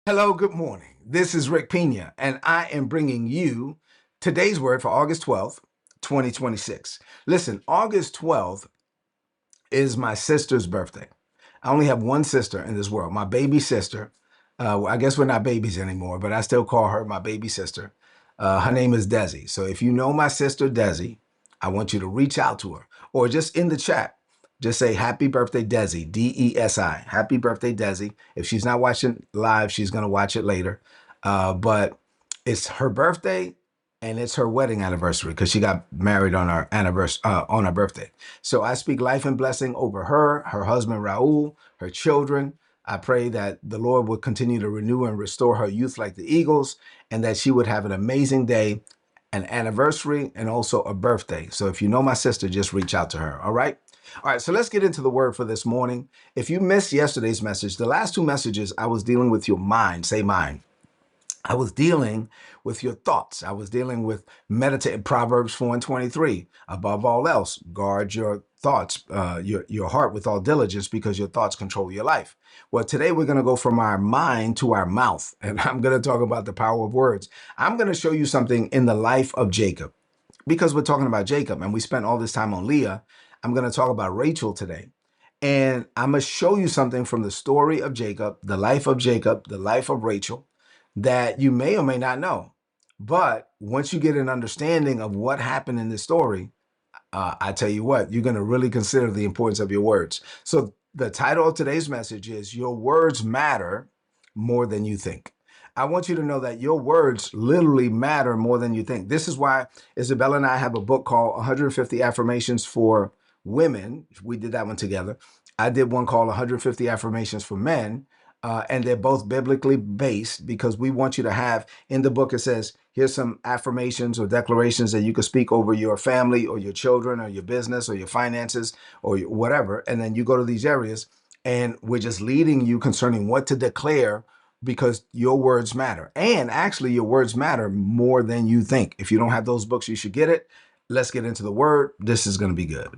Hello, good morning. This is Rick Pina, and I am bringing you today's word for August 12th, 2026. Listen, August 12th is my sister's birthday. I only have one sister in this world, my baby sister. I guess we're not babies anymore, but I still call her my baby sister. Her name is Desi. So if you know my sister Desi, I want you to reach out to her or just in the chat. Just say happy birthday, Desi, Desi. Happy birthday, Desi. If she's not watching live, she's going to watch it later. But it's her birthday and it's her wedding anniversary because she got married on our anniversary on her birthday. So I speak life and blessing over her, her husband Raul, her children. I pray that the Lord would continue to renew and restore her youth like the eagles, and that she would have an amazing day, an anniversary, and also a birthday. So if you know my sister, just reach out to her. All right. All right, so let's get into the word for this morning. If you missed yesterday's message, the last two messages, I was dealing with your mind. Say mind. I was dealing with your thoughts. I was dealing with meditating Proverbs 4 and 23. Above all else, guard your thoughts, your heart with all diligence, because your thoughts control your life. Well, today we're going to go from our mind to our mouth, and I'm going to talk about the power of words. I'm going to show you something in the life of Jacob, because we're talking about Jacob and we spent all this time on Leah. I'm going to talk about Rachel today. And I'm going to show you something from the story of Jacob, the life of Rachel, that you may or may not know. But once you get an understanding of what happened in this story, I tell you what, you're going to really consider the importance of your words. So the title of today's message is Your Words Matter More Than You Think. I want you to know that your words literally matter more than you think. This is why Isabella and I have a book called 150 Affirmations for Women. We did that one together. I did one called 150 Affirmations for Men. And they're both biblically based, because we want you to have, in the book, it says, here's some affirmations or declarations that you could speak over your family or your children or your business or your finances or whatever. And then you go to these areas and we're just leading you concerning what to declare, because your words matter. And actually, your words matter more than you think. If you don't have those books, you should get it. Let's get into the word. This is going to be good.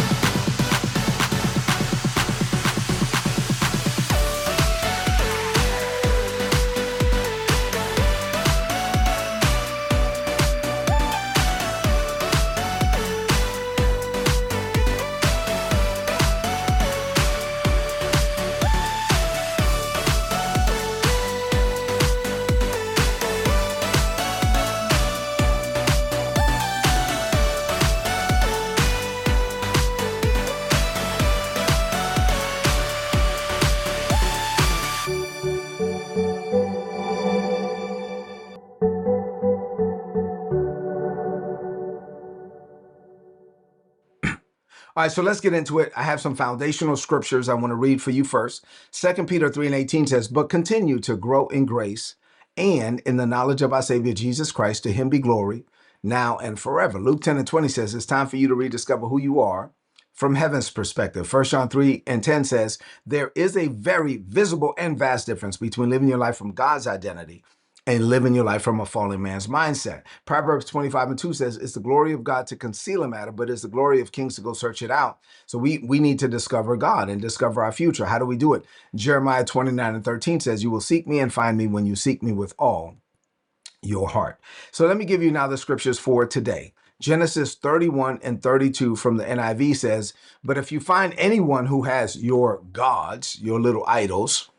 All right, so let's get into it. I have some foundational scriptures I want to read for you first. 2 Peter 3 and 18 says, but continue to grow in grace and in the knowledge of our Savior Jesus Christ. To him be glory, now and forever. Luke 10 and 20 says, it's time for you to rediscover who you are from heaven's perspective. 1 John 3 and 10 says, there is a very visible and vast difference between living your life from God's identity and living your life from a fallen man's mindset. Proverbs 25 and 2 says, it's the glory of God to conceal a matter, but it's the glory of kings to go search it out. So we need to discover God and discover our future. How do we do it? Jeremiah 29 and 13 says, you will seek me and find me when you seek me with all your heart. So let me give you now the scriptures for today. Genesis 31 and 32 from the NIV says, but if you find anyone who has your gods, your little idols,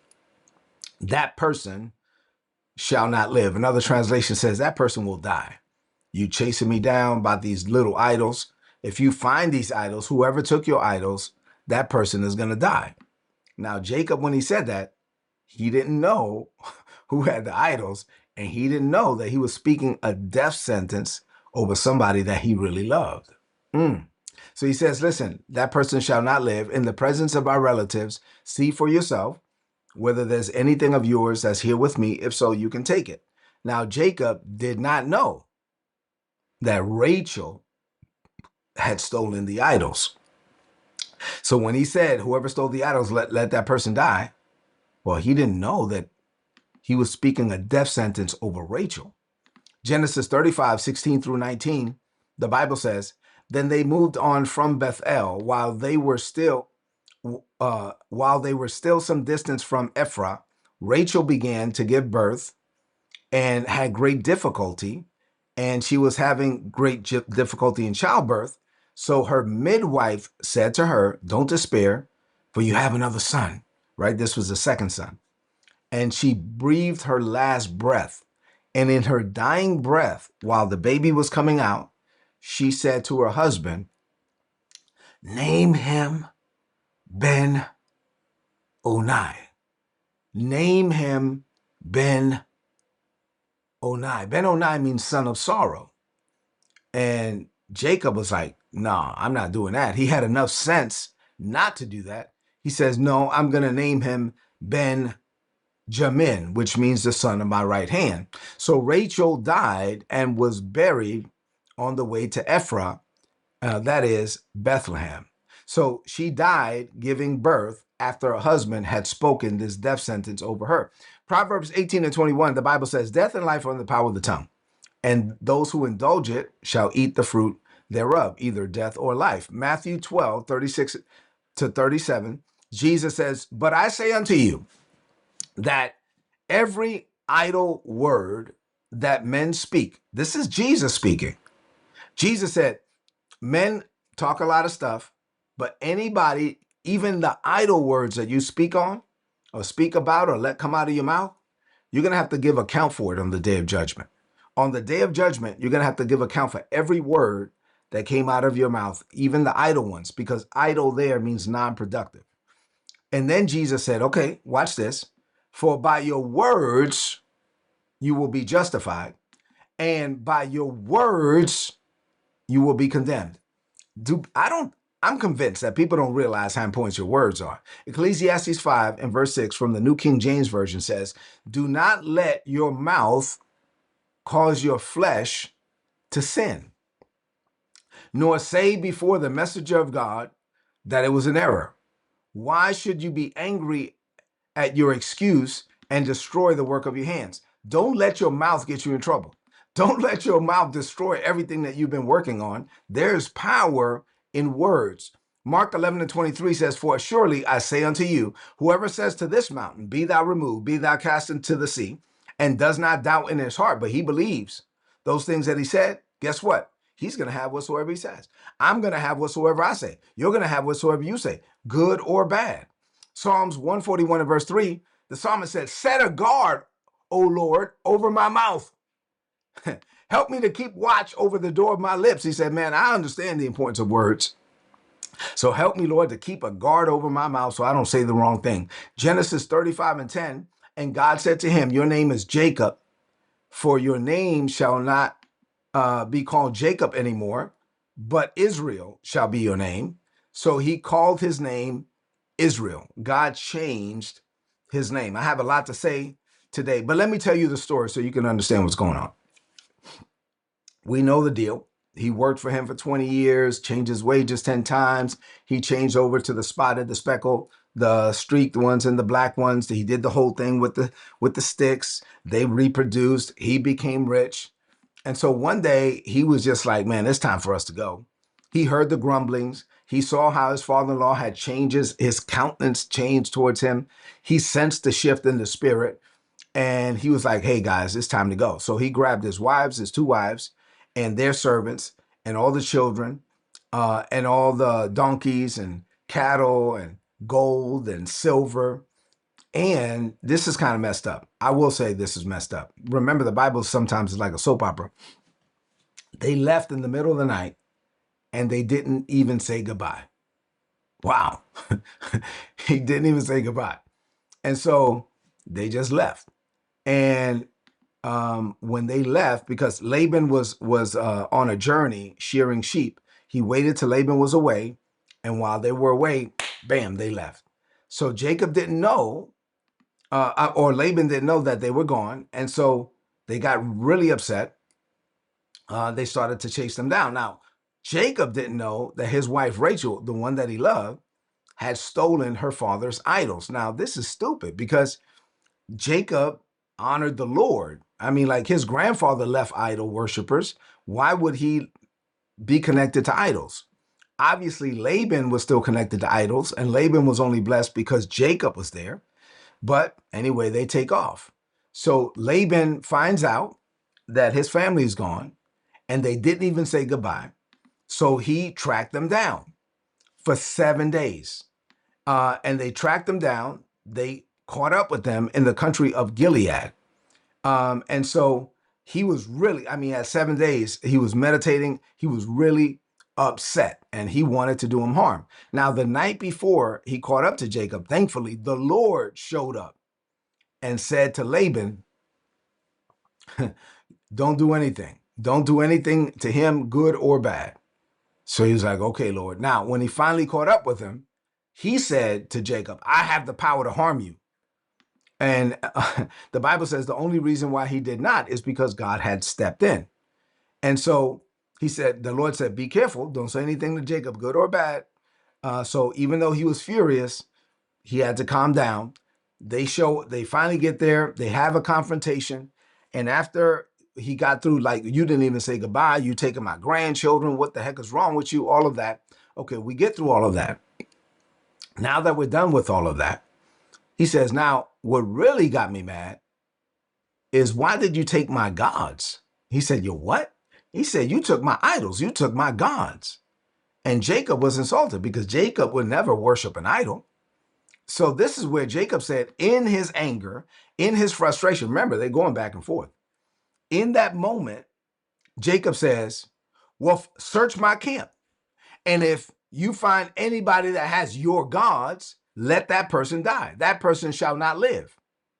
that person shall not live. Another translation says that person will die. You chasing me down by these little idols. If you find these idols, whoever took your idols, that person is going to die. Now, Jacob, when he said that, he didn't know who had the idols, and he didn't know that he was speaking a death sentence over somebody that he really loved. So he says, listen, that person shall not live. In the presence of our relatives, see for yourself whether there's anything of yours that's here with me. If so, you can take it. Now, Jacob did not know that Rachel had stolen the idols. So when he said, whoever stole the idols, let that person die, well, he didn't know that he was speaking a death sentence over Rachel. Genesis 35, 16 through 19, the Bible says, then they moved on from Bethel while they were still some distance from Ephrath, Rachel began to give birth and had great difficulty, and she was having great difficulty in childbirth. So her midwife said to her, "Don't despair, for you have another son." Right? This was the second son. And she breathed her last breath. And in her dying breath, while the baby was coming out, she said to her husband, "Name him Ben Onai. Name him Ben Onai." Ben Onai means son of sorrow. And Jacob was like, "Nah, I'm not doing that." He had enough sense not to do that. He says, "No, I'm going to name him Ben Jamin, which means the son of my right hand." So Rachel died and was buried on the way to Ephraim, that is Bethlehem. So she died giving birth after her husband had spoken this death sentence over her. Proverbs 18:21, the Bible says, "Death and life are in the power of the tongue, and those who indulge it shall eat the fruit thereof, either death or life." Matthew 12:36-37, Jesus says, "But I say unto you that every idle word that men speak," this is Jesus speaking. Jesus said, "Men talk a lot of stuff, but anybody, even the idle words that you speak on or speak about or let come out of your mouth, you're going to have to give account for it on the day of judgment." On the day of judgment, you're going to have to give account for every word that came out of your mouth, even the idle ones, because idle there means non-productive. And then Jesus said, okay, watch this. "For by your words you will be justified, and by your words you will be condemned." I'm convinced that people don't realize how important your words are. Ecclesiastes 5 and verse 6 from the New King James Version says, "Do not let your mouth cause your flesh to sin, nor say before the messenger of God that it was an error. Why should you be angry at your excuse and destroy the work of your hands?" Don't let your mouth get you in trouble. Don't let your mouth destroy everything that you've been working on. There's power in words. Mark 11:23 says, "For surely I say unto you, whoever says to this mountain, be thou removed, be thou cast into the sea, and does not doubt in his heart, but he believes those things that he said," guess what? He's going to have whatsoever he says. I'm going to have whatsoever I say. You're going to have whatsoever you say, good or bad. Psalms 141 and verse 3, the psalmist said, "Set a guard, O Lord, over my mouth. Help me to keep watch over the door of my lips." He said, man, I understand the importance of words. So help me, Lord, to keep a guard over my mouth so I don't say the wrong thing. Genesis 35 and 10, "And God said to him, Your name is Jacob, for your name shall not be called Jacob anymore, but Israel shall be your name." So he called his name Israel. God changed his name. I have a lot to say today, but let me tell you the story so you can understand what's going on. We know the deal. He worked for him for 20 years, changed his wages 10 times. He changed over to the spotted, the speckled, the streaked ones and the black ones. He did the whole thing with the sticks. They reproduced. He became rich. And so one day he was just like, man, it's time for us to go. He heard the grumblings. He saw how his father-in-law had changes, his countenance changed towards him. He sensed the shift in the spirit. And he was like, hey, guys, it's time to go. So he grabbed his two wives, and their servants, and all the children, and all the donkeys and cattle and gold and silver. And this is kind of messed up. I will say this is messed up. Remember, the Bible sometimes is like a soap opera. They left in the middle of the night, and they didn't even say goodbye. Wow. He didn't even say goodbye. And so they just left. And when they left, because Laban was on a journey shearing sheep, he waited till Laban was away. And while they were away, bam, they left. So Jacob didn't know, or Laban didn't know that they were gone. And so they got really upset. They started to chase them down. Now, Jacob didn't know that his wife, Rachel, the one that he loved, had stolen her father's idols. Now, this is stupid because Jacob honored the Lord. I mean, like his grandfather left idol worshipers. Why would he be connected to idols? Obviously, Laban was still connected to idols, and Laban was only blessed because Jacob was there. But anyway, they take off. So Laban finds out that his family is gone and they didn't even say goodbye. So he tracked them down for 7 days. And they tracked them down. They caught up with them in the country of Gilead. And so he was really, I mean, at 7 days, he was meditating. He was really upset and he wanted to do him harm. Now, the night before he caught up to Jacob, thankfully, the Lord showed up and said to Laban, don't do anything. Don't do anything to him, good or bad. So he was like, okay, Lord. Now, when he finally caught up with him, he said to Jacob, I have the power to harm you. And the Bible says the only reason why he did not is because God had stepped in. And so he said, the Lord said, be careful. Don't say anything to Jacob, good or bad. So even though he was furious, he had to calm down. They finally get there. They have a confrontation. And after he got through, like, you didn't even say goodbye. You taking my grandchildren. What the heck is wrong with you? All of that. Okay, we get through all of that. Now that we're done with all of that, he says, now, what really got me mad is why did you take my gods? He said, you what? He said, you took my idols. You took my gods. And Jacob was insulted because Jacob would never worship an idol. So this is where Jacob said, in his anger, in his frustration, remember, they're going back and forth. In that moment, Jacob says, well, search my camp. And if you find anybody that has your gods, let that person die. That person shall not live.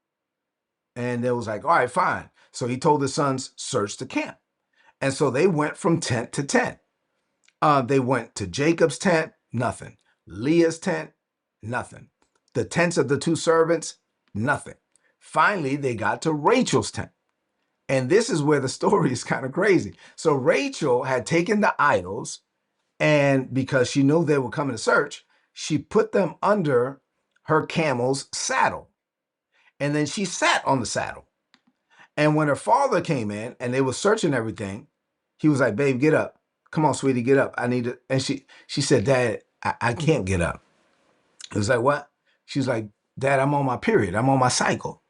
And it was like, all right, fine. So he told his sons, search the camp. And so they went from tent to tent. They went to Jacob's tent, nothing. Leah's tent, nothing. The tents of the two servants, nothing. Finally, they got to Rachel's tent. And this is where the story is kind of crazy. So Rachel had taken the idols, and because she knew they were coming to search, she put them under her camel's saddle. And then she sat on the saddle. And when her father came in and they were searching everything, he was like, babe, get up. Come on, sweetie, get up. I need to. And she said, Dad, I can't get up. It was like, what? She was like, Dad, I'm on my period. I'm on my cycle.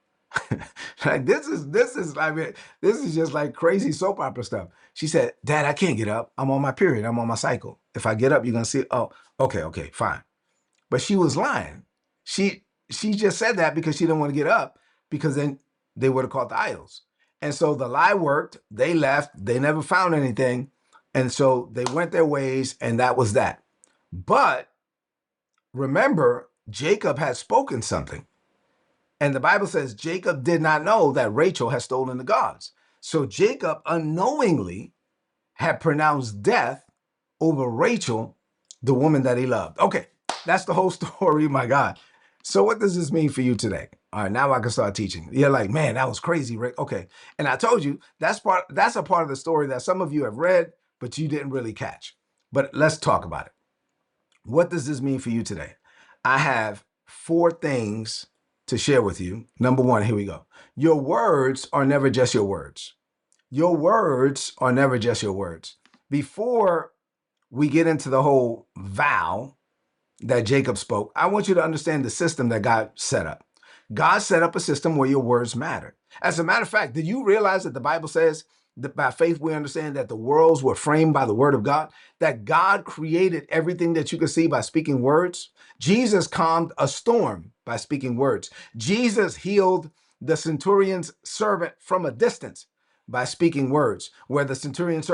Like this is I mean, this is just like crazy soap opera stuff. She said, Dad, I can't get up. I'm on my period. I'm on my cycle. If I get up, you're gonna see, oh, okay, fine. But she was lying. She just said that because she didn't want to get up, because then they would have caught the idols. And so the lie worked. They left. They never found anything. And so they went their ways, and that was that. But remember, Jacob had spoken something. And the Bible says Jacob did not know that Rachel had stolen the gods. So Jacob unknowingly had pronounced death over Rachel, the woman that he loved. Okay, that's the whole story, my God. So what does this mean for you today? All right, now I can start teaching. You're like, man, that was crazy, Rick. Okay, and I told you that's a part of the story that some of you have read, but you didn't really catch. But let's talk about it. What does this mean for you today? I have 4 things to share with you. Number 1, here we go. Your words are never just your words. Your words are never just your words. Before we get into the whole vow that Jacob spoke, I want you to understand the system that God set up. God set up a system where your words matter. As a matter of fact, did you realize that the Bible says that by faith we understand that the worlds were framed by the word of God, that God created everything that you can see by speaking words? Jesus calmed a storm by speaking words. Jesus healed the centurion's servant from a distance by speaking words, where the centurion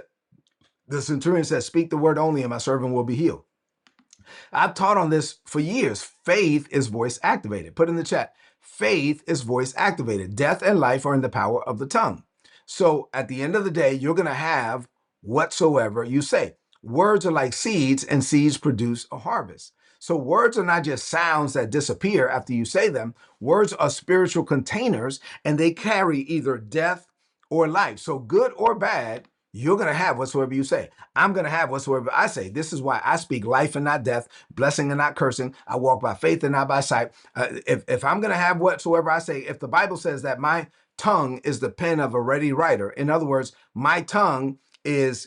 said, speak the word only and my servant will be healed. I've taught on this for years. Faith is voice activated. Put in the chat. Faith is voice activated. Death and life are in the power of the tongue. So at the end of the day, you're going to have whatsoever you say. Words are like seeds, and seeds produce a harvest. So words are not just sounds that disappear after you say them. Words are spiritual containers, and they carry either death or life. So good or bad, you're going to have whatsoever you say. I'm going to have whatsoever I say. This is why I speak life and not death, blessing and not cursing. I walk by faith and not by sight. If I'm going to have whatsoever I say, if the Bible says that my tongue is the pen of a ready writer, in other words, my tongue is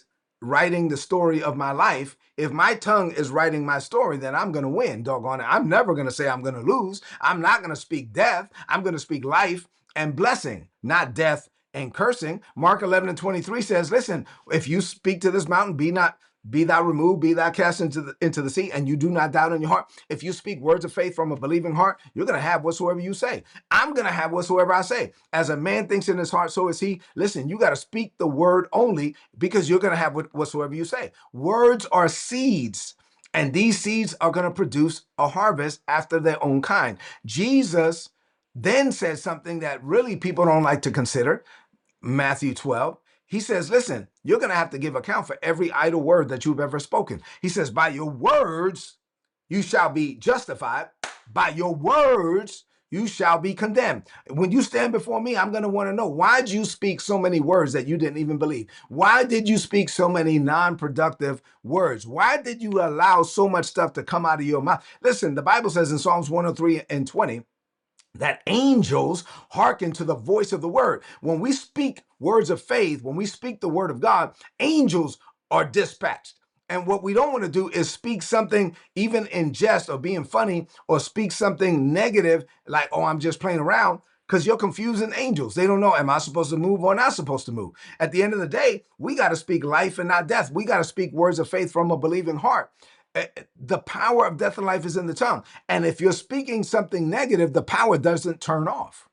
writing the story of my life, if my tongue is writing my story, then I'm going to win, doggone it. I'm never going to say I'm going to lose. I'm not going to speak death. I'm going to speak life and blessing, not death and cursing. Mark 11:23 says, listen, if you speak to this mountain, be thou removed, be thou cast into the sea, and you do not doubt in your heart. If you speak words of faith from a believing heart, you're going to have whatsoever you say. I'm going to have whatsoever I say. As a man thinks in his heart, so is he. Listen, you got to speak the word only, because you're going to have whatsoever you say. Words are seeds, and these seeds are going to produce a harvest after their own kind. Jesus then said something that really people don't like to consider. Matthew 12, he says, listen, you're going to have to give account for every idle word that you've ever spoken. He says, by your words, you shall be justified. By your words, you shall be condemned. When you stand before me, I'm going to want to know, why did you speak so many words that you didn't even believe? Why did you speak so many non-productive words? Why did you allow so much stuff to come out of your mouth? Listen, the Bible says in Psalms 103:20, that angels hearken to the voice of the word. When we speak words of faith, when we speak the word of God, angels are dispatched. And what we don't want to do is speak something even in jest or being funny, or speak something negative like, oh, I'm just playing around, because you're confusing angels. They don't know, am I supposed to move or not supposed to move? At the end of the day, we got to speak life and not death. We got to speak words of faith from a believing heart. The power of death and life is in the tongue. And if you're speaking something negative, the power doesn't turn off.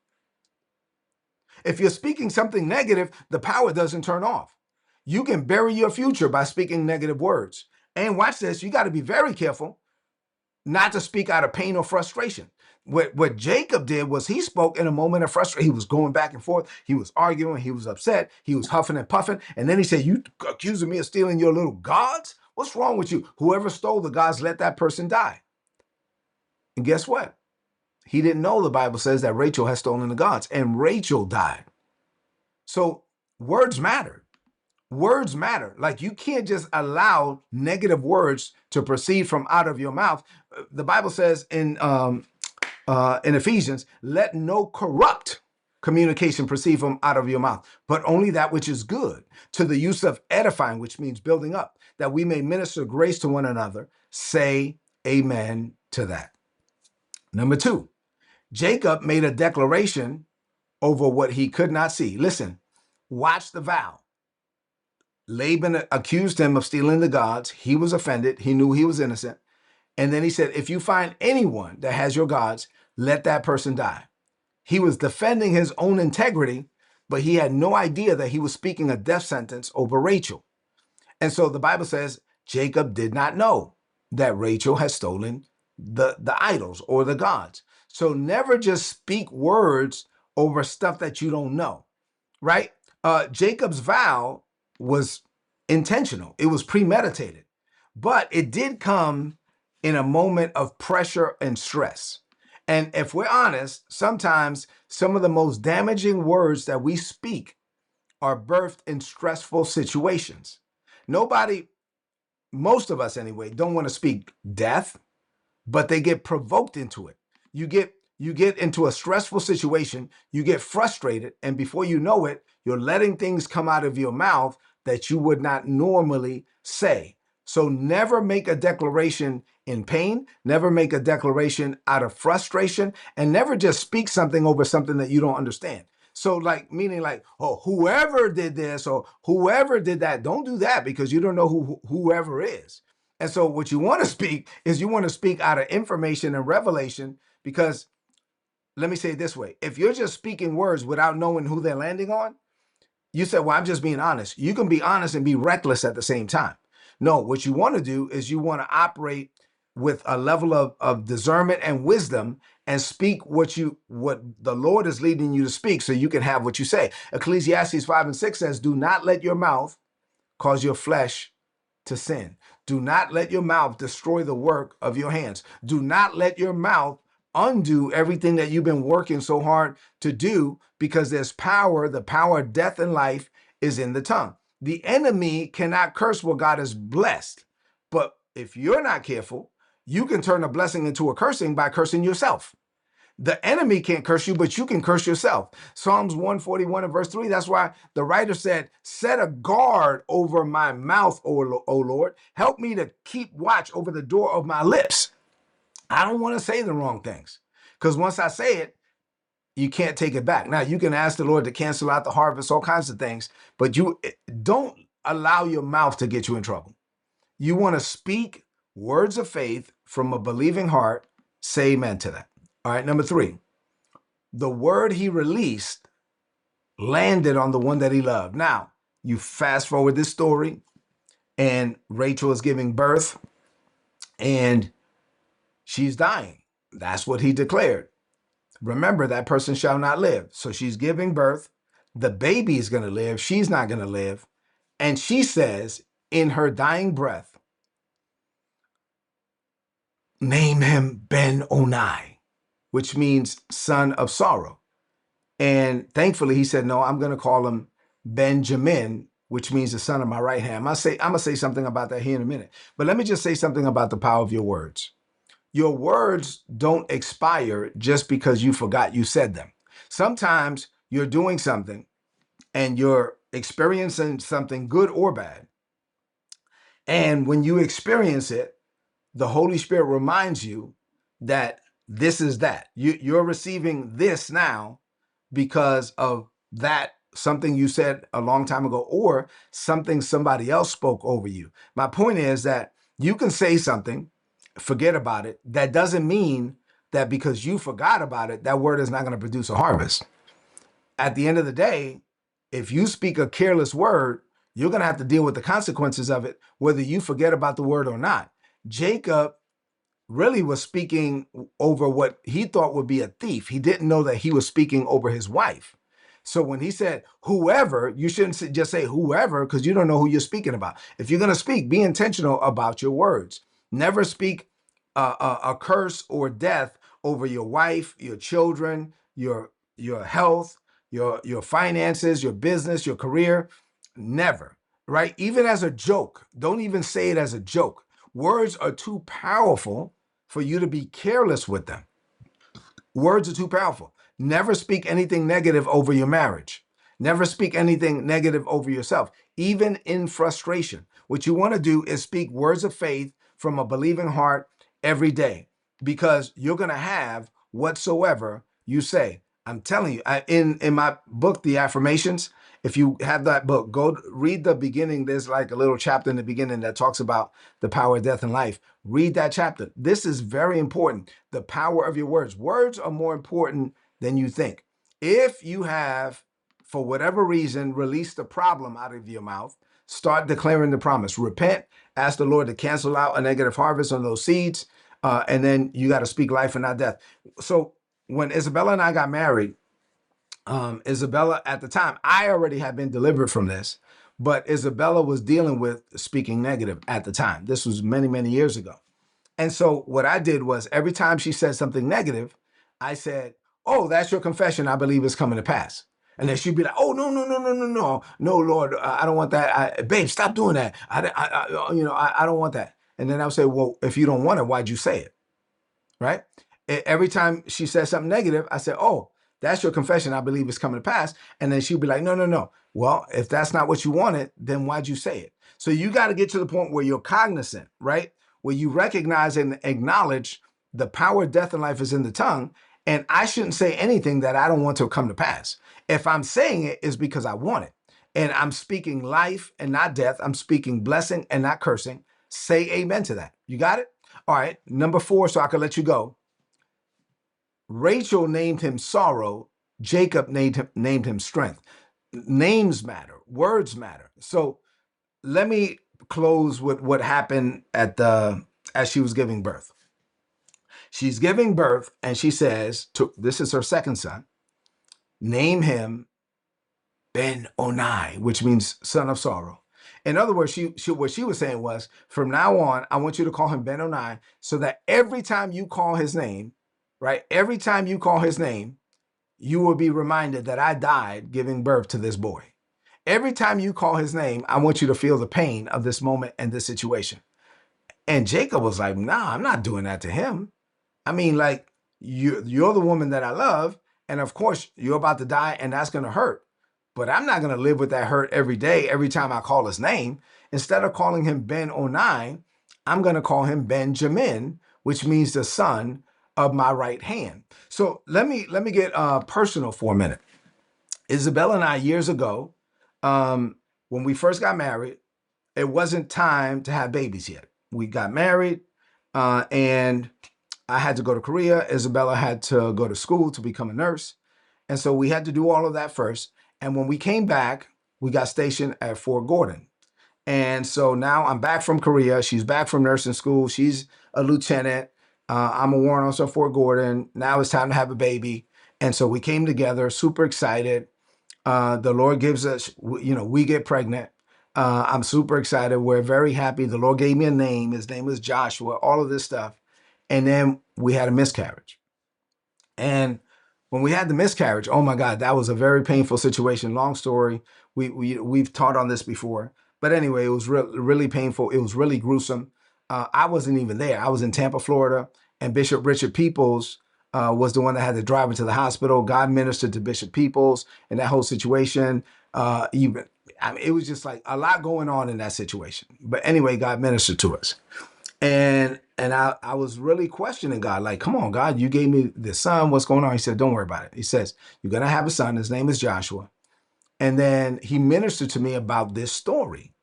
If you're speaking something negative, the power doesn't turn off. You can bury your future by speaking negative words. And watch this, you got to be very careful not to speak out of pain or frustration. What Jacob did was he spoke in a moment of frustration. He was going back and forth. He was arguing. He was upset. He was huffing and puffing. And then he said, you accusing me of stealing your little gods? What's wrong with you? Whoever stole the gods, let that person die. And guess what? He didn't know, the Bible says, that Rachel has stolen the gods, and Rachel died. So words matter. Words matter. Like, you can't just allow negative words to proceed from out of your mouth. The Bible says in Ephesians, let no corrupt communication proceed from out of your mouth, but only that which is good, to the use of edifying, which means building up, that we may minister grace to one another. Say amen to that. Number 2, Jacob made a declaration over what he could not see. Listen, watch the vow. Laban accused him of stealing the gods. He was offended. He knew he was innocent. And then he said, if you find anyone that has your gods, let that person die. He was defending his own integrity, but he had no idea that he was speaking a death sentence over Rachel. And so the Bible says Jacob did not know that Rachel had stolen the idols or the gods. So never just speak words over stuff that you don't know, right? Jacob's vow was intentional. It was premeditated, but it did come in a moment of pressure and stress. And if we're honest, sometimes some of the most damaging words that we speak are birthed in stressful situations. Nobody, most of us anyway, don't want to speak death, but they get provoked into it. You get into a stressful situation, you get frustrated, and before you know it, you're letting things come out of your mouth that you would not normally say. So never make a declaration in pain, never make a declaration out of frustration, and never just speak something over something that you don't understand. So meaning oh, whoever did this or whoever did that, don't do that, because you don't know who whoever is. And so what you want to speak is you want to speak out of information and revelation, because let me say it this way. If you're just speaking words without knowing who they're landing on, you said, well, I'm just being honest. You can be honest and be reckless at the same time. No, what you want to do is you want to operate with a level of discernment and wisdom and speak what the Lord is leading you to speak, so you can have what you say. Ecclesiastes 5:6 says, do not let your mouth cause your flesh to sin. Do not let your mouth destroy the work of your hands. Do not let your mouth undo everything that you've been working so hard to do, because there's power. The power of death and life is in the tongue. The enemy cannot curse what God has blessed. But if you're not careful, you can turn a blessing into a cursing by cursing yourself. The enemy can't curse you, but you can curse yourself. Psalms 141 and verse 3, that's why the writer said, set a guard over my mouth, O Lord. Help me to keep watch over the door of my lips. I don't want to say the wrong things, because once I say it, you can't take it back. Now, you can ask the Lord to cancel out the harvest, all kinds of things, but you don't allow your mouth to get you in trouble. You want to speak words of faith from a believing heart. Say amen to that. All right, number 3, the word he released landed on the one that he loved. Now, you fast forward this story, and Rachel is giving birth, and she's dying. That's what he declared. Remember, that person shall not live. So she's giving birth. The baby is going to live. She's not going to live. And she says in her dying breath, name him Ben-Oni, which means son of sorrow. And thankfully he said, no, I'm going to call him Benjamin, which means the son of my right hand. I'm going to say something about that here in a minute. But let me just say something about the power of your words. Your words don't expire just because you forgot you said them. Sometimes you're doing something and you're experiencing something good or bad. And when you experience it, the Holy Spirit reminds you that this is that. You're receiving this now because of that, something you said a long time ago, or something somebody else spoke over you. My point is that you can say something, forget about it. That doesn't mean that because you forgot about it, that word is not going to produce a harvest. At the end of the day, if you speak a careless word, you're going to have to deal with the consequences of it, whether you forget about the word or not. Jacob really was speaking over what he thought would be a thief. He didn't know that he was speaking over his wife. So when he said whoever, you shouldn't just say whoever, because you don't know who you're speaking about. If you're going to speak, be intentional about your words. Never speak a curse or death over your wife, your children, your health, your finances, your business, your career. Never, right? Even as a joke. Don't even say it as a joke. Words are too powerful for you to be careless with them. Words are too powerful. Never speak anything negative over your marriage. Never speak anything negative over yourself, even in frustration. What you want to do is speak words of faith from a believing heart every day, because you're going to have whatsoever you say. I'm telling you, in my book, The Affirmations, if you have that book, go read the beginning. There's like a little chapter in the beginning that talks about the power of death and life. Read that chapter. This is very important. The power of your words. Words are more important than you think. If you have, for whatever reason, released the problem out of your mouth, start declaring the promise. Repent, ask the Lord to cancel out a negative harvest on those seeds, and then you got to speak life and not death. So when Isabella and I got married, Isabella, at the time, I already had been delivered from this, but Isabella was dealing with speaking negative at the time. This was many, many years ago. And so what I did was every time she said something negative, I said, oh, that's your confession. I believe it's coming to pass. And then she'd be like, oh, no, no, no, no, no, no, no, Lord, I don't want that. Babe, stop doing that. I don't want that. And then I would say, well, if you don't want it, why'd you say it? Right? Every time she said something negative, I said, oh, that's your confession. I believe it's coming to pass. And then she'd be like, no, no, no. Well, if that's not what you wanted, then why'd you say it? So you got to get to the point where you're cognizant, right? Where you recognize and acknowledge the power of death and life is in the tongue. And I shouldn't say anything that I don't want to come to pass. If I'm saying it, it's because I want it. And I'm speaking life and not death. I'm speaking blessing and not cursing. Say amen to that. You got it? All right. Number 4, so I can let you go. Rachel named him sorrow. Jacob named him strength. Names matter. Words matter. So let me close with what happened as she was giving birth. She's giving birth, and she says, this is her second son, name him Ben-Oni, which means son of sorrow. In other words, what she was saying was, from now on, I want you to call him Ben-Oni, so that every time you call his name, right? Every time you call his name, you will be reminded that I died giving birth to this boy. Every time you call his name, I want you to feel the pain of this moment and this situation. And Jacob was like, nah, I'm not doing that to him. I mean, like, you're the woman that I love, and of course you're about to die, and that's going to hurt. But I'm not going to live with that hurt every day, every time I call his name. Instead of calling him Ben Onai, I'm going to call him Benjamin, which means the son of my right hand. So let me get personal for a minute. Isabella and I, years ago, when we first got married, it wasn't time to have babies yet. We got married, and I had to go to Korea. Isabella had to go to school to become a nurse. And so we had to do all of that first. And when we came back, we got stationed at Fort Gordon. And so now I'm back from Korea. She's back from nursing school. She's a lieutenant. I'm a warrant officer at Fort Gordon. Now it's time to have a baby. And so we came together, super excited. The Lord gives us, we get pregnant. I'm super excited. We're very happy. The Lord gave me a name. His name was Joshua, all of this stuff. And then we had a miscarriage. And when we had the miscarriage, oh my God, that was a very painful situation. Long story. We've taught on this before. But anyway, it was really painful. It was really gruesome. I wasn't even there. I was in Tampa, Florida, and Bishop Richard Peoples was the one that had to drive into the hospital. God ministered to Bishop Peoples and that whole situation. It was just like a lot going on in that situation. But anyway, God ministered to us. And I was really questioning God, like, come on, God, you gave me this son. What's going on? He said, don't worry about it. He says, you're going to have a son. His name is Joshua. And then he ministered to me about this story.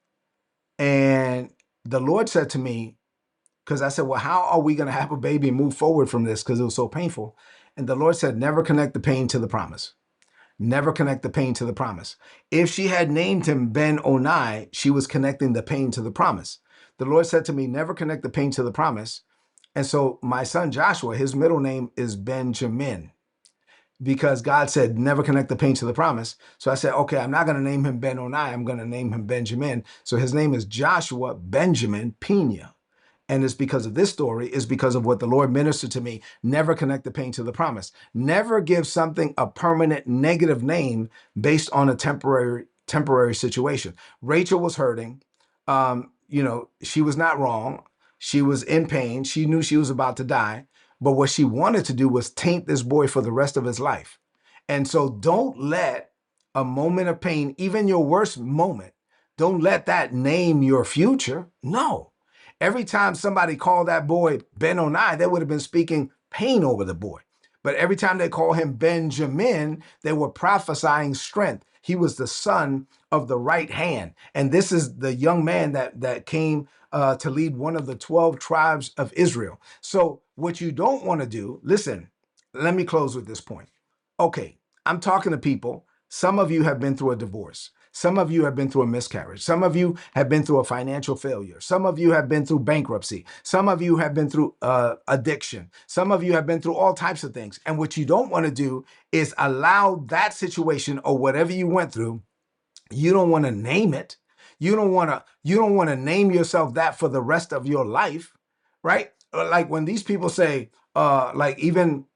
And the Lord said to me, because I said, well, how are we going to have a baby and move forward from this? Because it was so painful. And the Lord said, never connect the pain to the promise. Never connect the pain to the promise. If she had named him Ben Onai, she was connecting the pain to the promise. The Lord said to me, never connect the pain to the promise. And so my son Joshua, his middle name is Benjamin, because God said, never connect the pain to the promise. So I said, okay, I'm not going to name him Ben Onai. I'm going to name him Benjamin. So his name is Joshua Benjamin Pena. And it's because of this story, is because of what the Lord ministered to me. Never connect the pain to the promise. Never give something a permanent negative name based on a temporary situation. Rachel was hurting. She was not wrong. She was in pain. She knew she was about to die. But what she wanted to do was taint this boy for the rest of his life. And so don't let a moment of pain, even your worst moment, don't let that name your future. No. Every time somebody called that boy Ben Onai, they would have been speaking pain over the boy. But every time they call him Benjamin, they were prophesying strength. He was the son of the right hand. And this is the young man that came to lead one of the 12 tribes of Israel. So what you don't want to do, listen, let me close with this point. Okay, I'm talking to people. Some of you have been through a divorce. Some of you have been through a miscarriage. Some of you have been through a financial failure. Some of you have been through bankruptcy. Some of you have been through addiction. Some of you have been through all types of things. And what you don't want to do is allow that situation or whatever you went through, you don't want to name it. You don't want to name yourself that for the rest of your life, right? Like when these people say, like even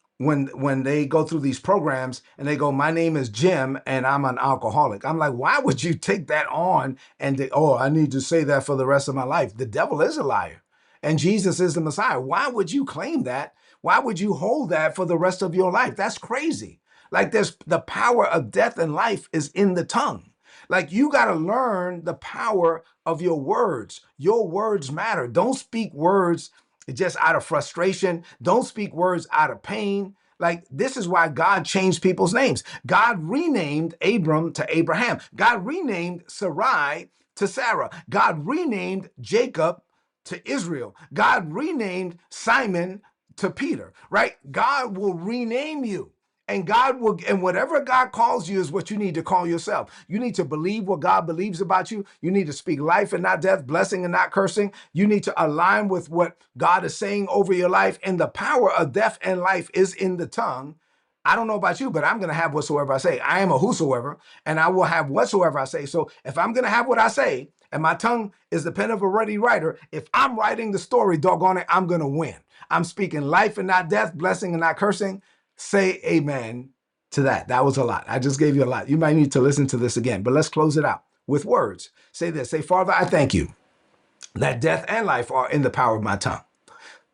when they go through these programs and they go, my name is Jim and I'm an alcoholic. I'm like, why would you take that on and I need to say that for the rest of my life? The devil is a liar and Jesus is the Messiah. Why would you claim that? Why would you hold that for the rest of your life? That's crazy. Like there's the power of death and life is in the tongue. Like you got to learn the power of your words. Your words matter. Don't speak words just out of frustration. Don't speak words out of pain. Like this is why God changed people's names. God renamed Abram to Abraham. God renamed Sarai to Sarah. God renamed Jacob to Israel. God renamed Simon to Peter, right? God will rename you. And God will, and whatever God calls you is what you need to call yourself. You need to believe what God believes about you. You need to speak life and not death, blessing and not cursing. You need to align with what God is saying over your life. And the power of death and life is in the tongue. I don't know about you, but I'm going to have whatsoever I say. I am a whosoever, and I will have whatsoever I say. So if I'm going to have what I say, and my tongue is the pen of a ready writer, if I'm writing the story, doggone it, I'm going to win. I'm speaking life and not death, blessing and not cursing. Say amen to that. That was a lot. I just gave you a lot. You might need to listen to this again, but let's close it out with words. Say this. Say, Father, I thank you that death and life are in the power of my tongue.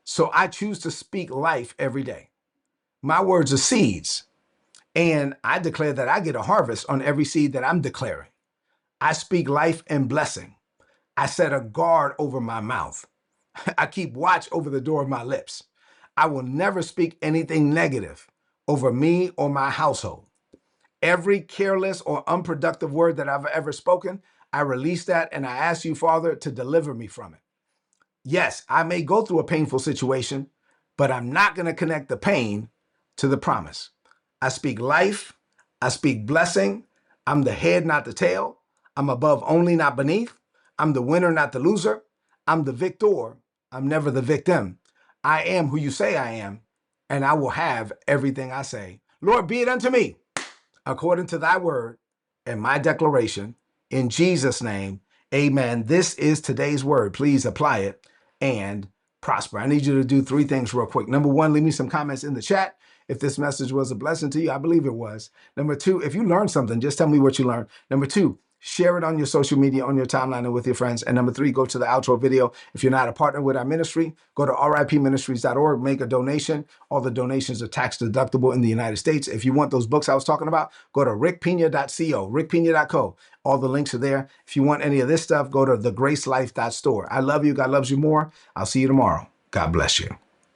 So I choose to speak life every day. My words are seeds, and I declare that I get a harvest on every seed that I'm declaring. I speak life and blessing. I set a guard over my mouth. I keep watch over the door of my lips. I will never speak anything negative over me or my household. Every careless or unproductive word that I've ever spoken, I release that and I ask you, Father, to deliver me from it. Yes, I may go through a painful situation, but I'm not going to connect the pain to the promise. I speak life. I speak blessing. I'm the head, not the tail. I'm above only, not beneath. I'm the winner, not the loser. I'm the victor. I'm never the victim. I am who you say I am, and I will have everything I say. Lord, be it unto me according to thy word and my declaration. In Jesus' name, amen. This is today's word. Please apply it and prosper. I need you to do three things real quick. Number one, leave me some comments in the chat. If this message was a blessing to you, I believe it was. Number two, if you learned something, just tell me what you learned. Number two, share it on your social media, on your timeline, and with your friends. And number three, go to the outro video. If you're not a partner with our ministry, go to ripministries.org, make a donation. All the donations are tax deductible in the United States. If you want those books I was talking about, go to rickpina.co, rickpina.co. All the links are there. If you want any of this stuff, go to thegracelife.store. I love you. God loves you more. I'll see you tomorrow. God bless you.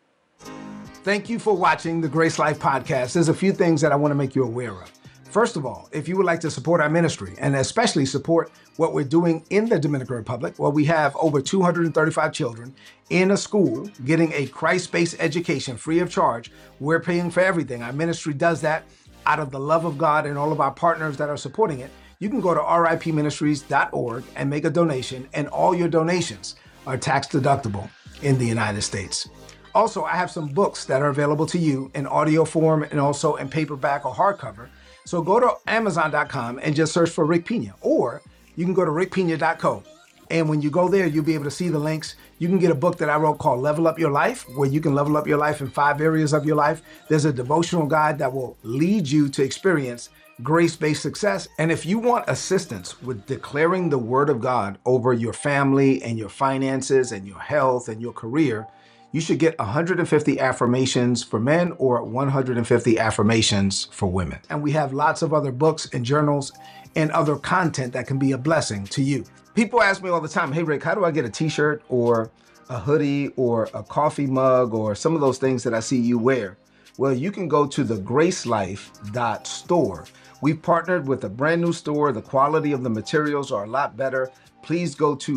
Thank you for watching the Grace Life Podcast. There's a few things that I want to make you aware of. First of all, if you would like to support our ministry and especially support what we're doing in the Dominican Republic, well, we have over 235 children in a school getting a Christ-based education free of charge. We're paying for everything. Our ministry does that out of the love of God and all of our partners that are supporting it. You can go to ripministries.org and make a donation, and all your donations are tax deductible in the United States. Also, I have some books that are available to you in audio form and also in paperback or hardcover. So go to Amazon.com and just search for Rick Pina, or you can go to rickpina.co. And when you go there, you'll be able to see the links. You can get a book that I wrote called Level Up Your Life, where you can level up your life in 5 areas of your life. There's a devotional guide that will lead you to experience grace-based success. And if you want assistance with declaring the word of God over your family and your finances and your health and your career, you should get 150 affirmations for men or 150 affirmations for women. And we have lots of other books and journals and other content that can be a blessing to you. People ask me all the time, hey, Rick, how do I get a t-shirt or a hoodie or a coffee mug or some of those things that I see you wear? Well, you can go to thegracelife.store. We've partnered with a brand new store. The quality of the materials are a lot better. Please go to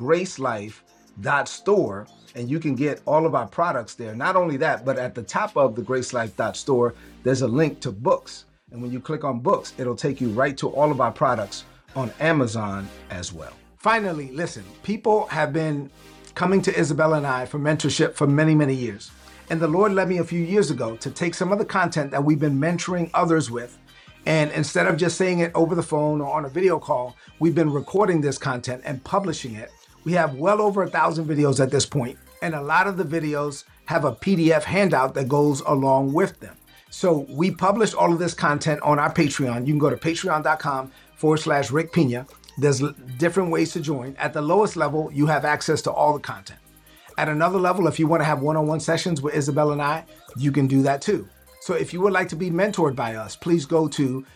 thegracelife.store and you can get all of our products there. Not only that, but at the top of the gracelife.store, there's a link to books. And when you click on books, it'll take you right to all of our products on Amazon as well. Finally, listen, people have been coming to Isabella and I for mentorship for many, many years. And the Lord led me a few years ago to take some of the content that we've been mentoring others with, and instead of just saying it over the phone or on a video call, we've been recording this content and publishing it. We have well over 1,000 videos at this point. And a lot of the videos have a PDF handout that goes along with them. So we publish all of this content on our Patreon. You can go to patreon.com/Rick Pina. There's different ways to join. At the lowest level, you have access to all the content. At another level, if you want to have one-on-one sessions with Isabella and I, you can do that too. So if you would like to be mentored by us, please go to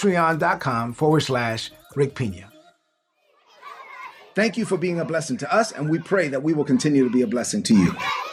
patreon.com/Rick Pina. Thank you for being a blessing to us, and we pray that we will continue to be a blessing to you.